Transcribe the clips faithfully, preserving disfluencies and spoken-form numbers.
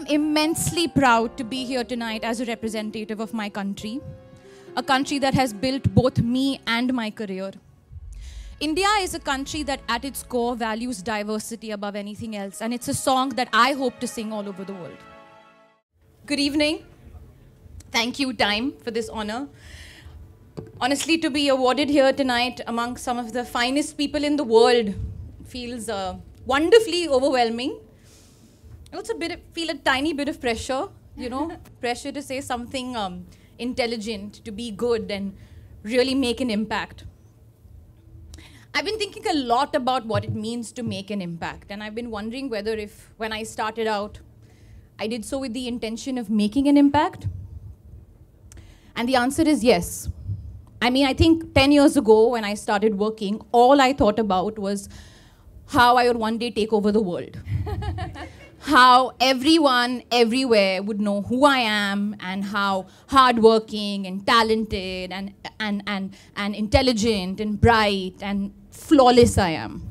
am immensely proud to be here tonight as a representative of my country, a country that has built both me and my career. India is a country that at its core values diversity above anything else, and it's a song that I hope to sing all over the world. Good evening. Thank you, Time, for this honor. Honestly, to be awarded here tonight among some of the finest people in the world feels uh, wonderfully overwhelming. I also bit of, feel a tiny bit of pressure, you know, pressure to say something um, intelligent, to be good and really make an impact. I've been thinking a lot about what it means to make an impact, and I've been wondering whether if, when I started out, I did so with the intention of making an impact. And the answer is yes. I mean, I think ten years ago when I started working, all I thought about was how I would one day take over the world. How everyone, everywhere would know who I am and how hardworking and talented and, and, and, and intelligent and bright and flawless I am.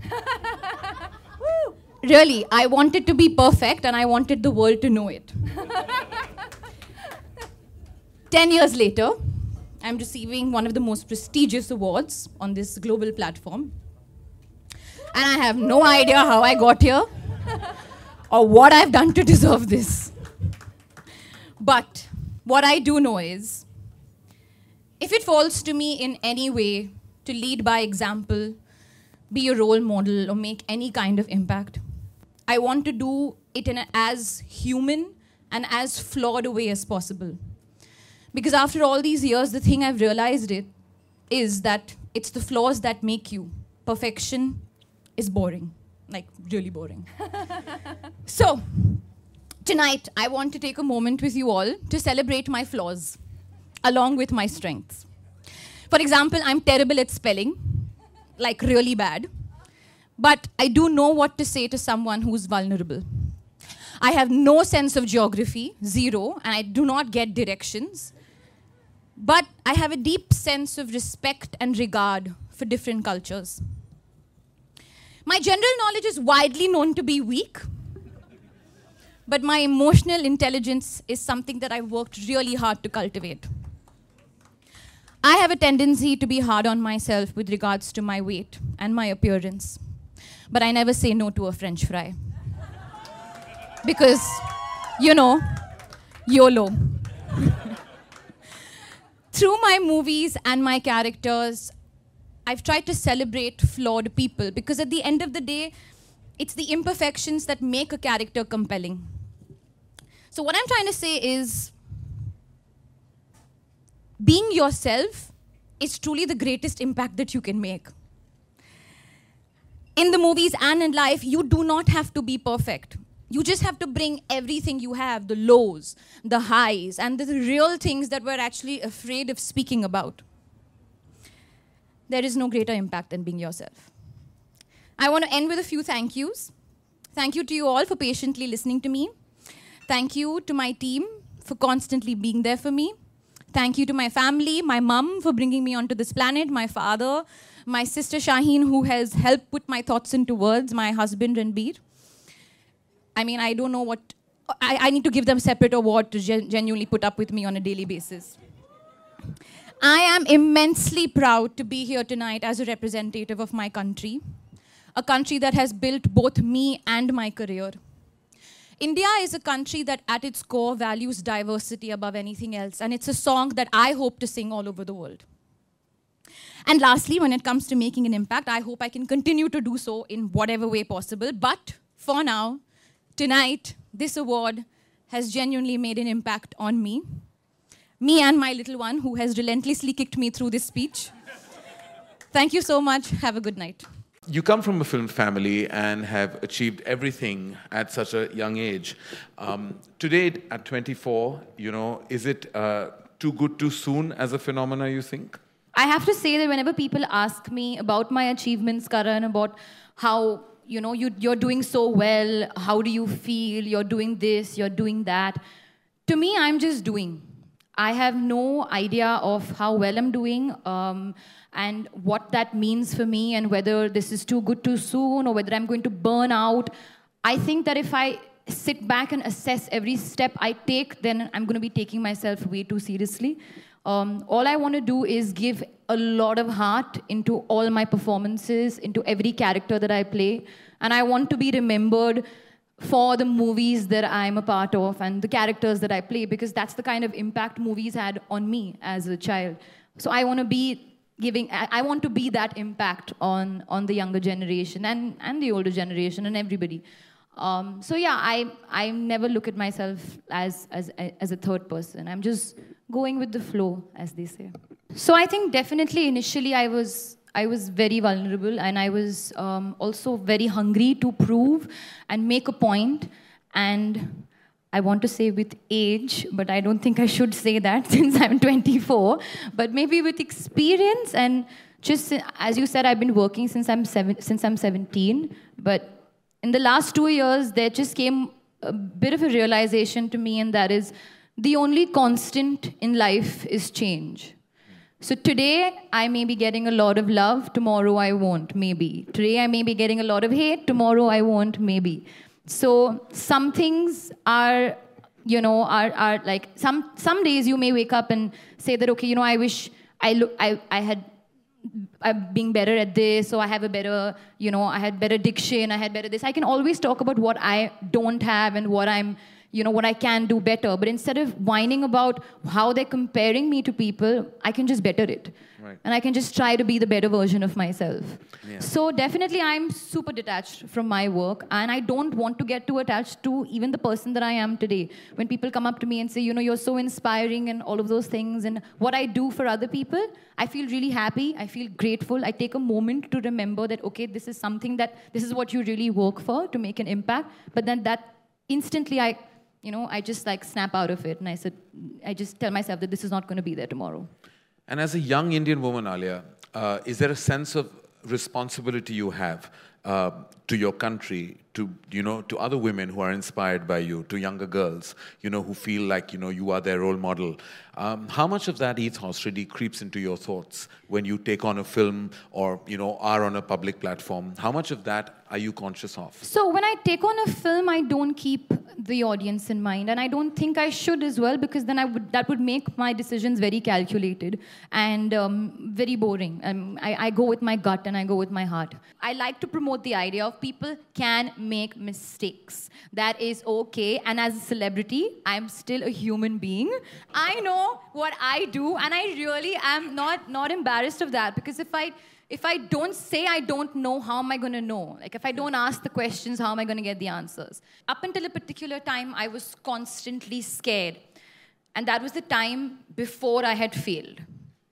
Really, I wanted to be perfect and I wanted the world to know it. Ten years later, I'm receiving one of the most prestigious awards on this global platform. And I have no idea how I got here or what I've done to deserve this. But what I do know is, if it falls to me in any way to lead by example, be a role model, or make any kind of impact, I want to do it in an as human and as flawed a way as possible. Because after all these years, the thing I've realized it is that it's the flaws that make you. Perfection is boring, like really boring. So, tonight, I want to take a moment with you all to celebrate my flaws, along with my strengths. For example, I'm terrible at spelling, like really bad. But I do know what to say to someone who's vulnerable. I have no sense of geography, zero, and I do not get directions. But I have a deep sense of respect and regard for different cultures. My general knowledge is widely known to be weak, but my emotional intelligence is something that I've worked really hard to cultivate. I have a tendency to be hard on myself with regards to my weight and my appearance, but I never say no to a French fry. Because, you know, YOLO. Through my movies and my characters, I've tried to celebrate flawed people, because at the end of the day, it's the imperfections that make a character compelling. So what I'm trying to say is, being yourself is truly the greatest impact that you can make. In the movies and in life, you do not have to be perfect. You just have to bring everything you have, the lows, the highs, and the real things that we're actually afraid of speaking about. There is no greater impact than being yourself. I want to end with a few thank yous. Thank you to you all for patiently listening to me. Thank you to my team for constantly being there for me. Thank you to my family, my mum for bringing me onto this planet, my father, my sister Shaheen, who has helped put my thoughts into words, my husband Ranbir. I mean, I don't know what, I, I need to give them a separate award to gen genuinely put up with me on a daily basis. I am immensely proud to be here tonight as a representative of my country, a country that has built both me and my career. India is a country that at its core values diversity above anything else, and it's a song that I hope to sing all over the world. And lastly, when it comes to making an impact, I hope I can continue to do so in whatever way possible. But for now, tonight, this award has genuinely made an impact on me. Me and my little one, who has relentlessly kicked me through this speech. Thank you so much. Have a good night. You come from a film family and have achieved everything at such a young age. Um, today, at twenty-four, you know, is it uh, too good too soon as a phenomena, you think? I have to say that whenever people ask me about my achievements, Karan, about how, you know, you, you're doing so well, how do you feel, you're doing this, you're doing that, to me, I'm just doing. I have no idea of how well I'm doing um, and what that means for me, and whether this is too good too soon or whether I'm going to burn out. I think that if I sit back and assess every step I take, then I'm going to be taking myself way too seriously. Um, all I want to do is give a lot of heart into all my performances, into every character that I play. And I want to be remembered for the movies that I'm a part of and the characters that I play, because that's the kind of impact movies had on me as a child. So I want to be giving, I want to be that impact on, on the younger generation and, and the older generation and everybody. Um, so yeah, I, I never look at myself as, as, as a third person. I'm just going with the flow, as they say. So I think definitely initially I was, I was very vulnerable, and I was um, also very hungry to prove and make a point. And I want to say with age, but I don't think I should say that since I'm twenty-four. But maybe with experience and just, as you said, I've been working since I'm, seven, since I'm seventeen. But in the last two years, there just came a bit of a realization to me, and that is the only constant in life is change. So today, I may be getting a lot of love, tomorrow I won't, maybe. Today, I may be getting a lot of hate, tomorrow I won't, maybe. So some things are, you know, are, are like, some, some days you may wake up and say that, okay, you know, I wish I, look, I, I had, I'm being better at this, or I have a better, you know, I had better diction, I had better this. I can always talk about what I don't have and what I'm, you know, what I can do better. But instead of whining about how they're comparing me to people, I can just better it. Right. And I can just try to be the better version of myself. Yeah. So definitely I'm super detached from my work, and I don't want to get too attached to even the person that I am today. When people come up to me and say, you know, you're so inspiring and all of those things, and what I do for other people, I feel really happy, I feel grateful. I take a moment to remember that, okay, this is something that, this is what you really work for, to make an impact. But then that instantly I, you know, I just like snap out of it, and I said, I just tell myself that this is not going to be there tomorrow. And as a young Indian woman, Alia, uh, is there a sense of responsibility you have uh, to your country, to, you know, to other women who are inspired by you, to younger girls, you know, who feel like, you know, you are their role model? Um, how much of that ethos really creeps into your thoughts when you take on a film or, you know, are on a public platform? How much of that are you conscious of? So when I take on a film, I don't keep the audience in mind, and I don't think I should as well, because then I would, that would make my decisions very calculated and um, very boring. Um, I, I go with my gut and I go with my heart. I like to promote the idea of people can make mistakes. That is okay. And as a celebrity, I'm still a human being. I know what I do, and I really am not, not embarrassed of that, because if I If I don't say, I don't know, how am I going to know? Like, if I don't ask the questions, how am I going to get the answers? Up until a particular time, I was constantly scared. And that was the time before I had failed.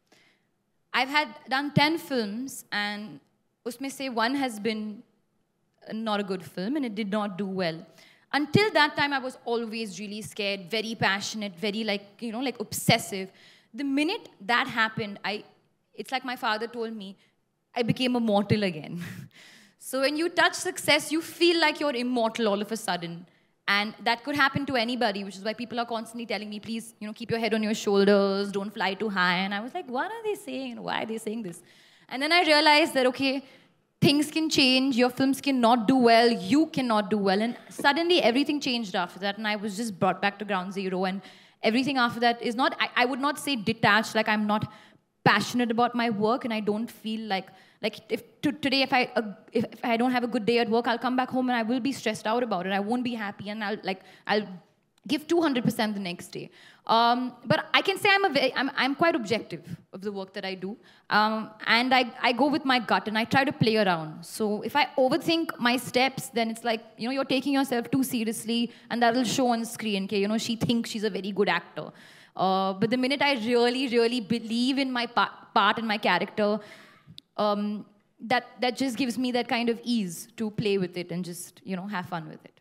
I've had done ten films, and usme se one has been not a good film, and it did not do well. Until that time, I was always really scared, very passionate, very, like, you know, like obsessive. The minute that happened, I, it's like my father told me, I became a mortal again. So when you touch success, you feel like you're immortal all of a sudden. And that could happen to anybody, which is why people are constantly telling me, please, you know, keep your head on your shoulders, don't fly too high. And I was like, what are they saying? Why are they saying this? And then I realized that, okay, things can change, your films cannot do well, you cannot do well. And suddenly everything changed after that, and I was just brought back to ground zero. And everything after that is not, I, I would not say detached, like I'm not passionate about my work, and I don't feel like, like if to, today if I, uh, if, if I don't have a good day at work, I'll come back home and I will be stressed out about it. I won't be happy, and I'll like, I'll give two hundred percent the next day. Um, but I can say I'm, a very, I'm, I'm quite objective of the work that I do. Um, and I, I go with my gut, and I try to play around. So if I overthink my steps, then it's like, you know, you're taking yourself too seriously, and that will show on screen, okay, you know, she thinks she's a very good actor. Uh, but the minute I really, really believe in my pa part and my character, um, that, that just gives me that kind of ease to play with it and just, you know, have fun with it.